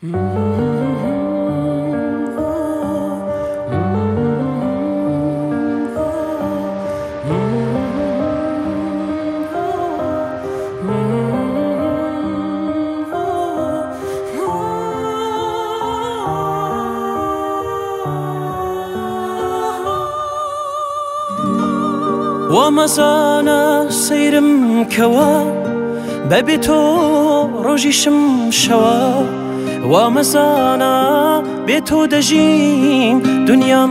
ومزانا سيرم كوا ببيتو روجيشم شوا ومزانا بيتو دجيم دنيام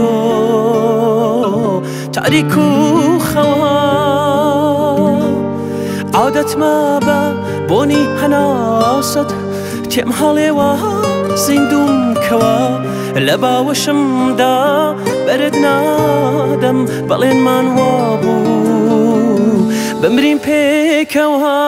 بيتو تاريكو خوا عادت ما با بوني هناست تيم هاليوا زندوم كوا لبا وشم دا برد نادم بلين من وابو بمرين بيكوا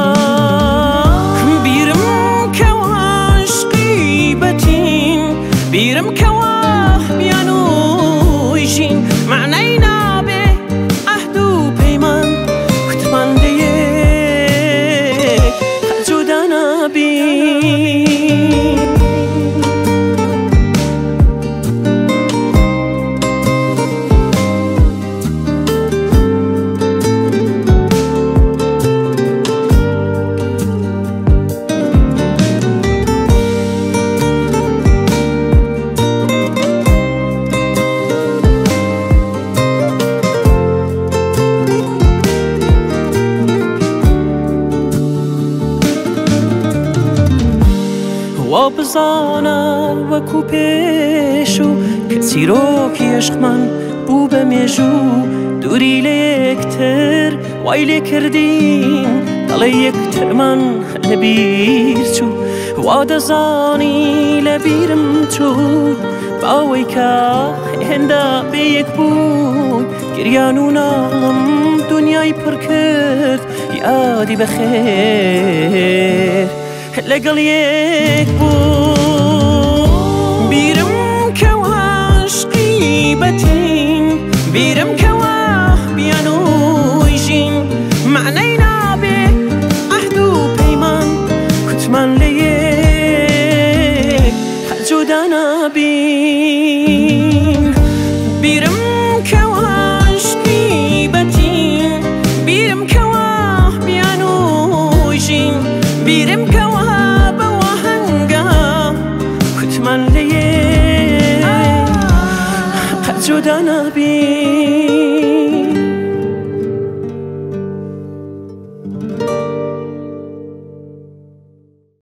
بيرم كوا عشقي بتين بيرم كوا بيانو يجين معنينا به عهدو بيمان كتمان ديك خجودانا بي وابزانا وكو بيشو كتيروكي عشق من بو بميجو دوري ليكتر وايلي كردين دالي يكتر من لبيرتو وادزاني لبيرمتو باويكا هندا بيك بوي گريانو نالم دنياي پركرد يادي بخير لقل يك بو بيرم كوا عشقي بتين بيرم كوا بيانو يجين معنينا به عهدو بيمان كتمان ليك حجودانا بين بيرم كوا عشقي بتين بيرم كوا بيانو يجين بيرم كوا من ليه حجودانا بي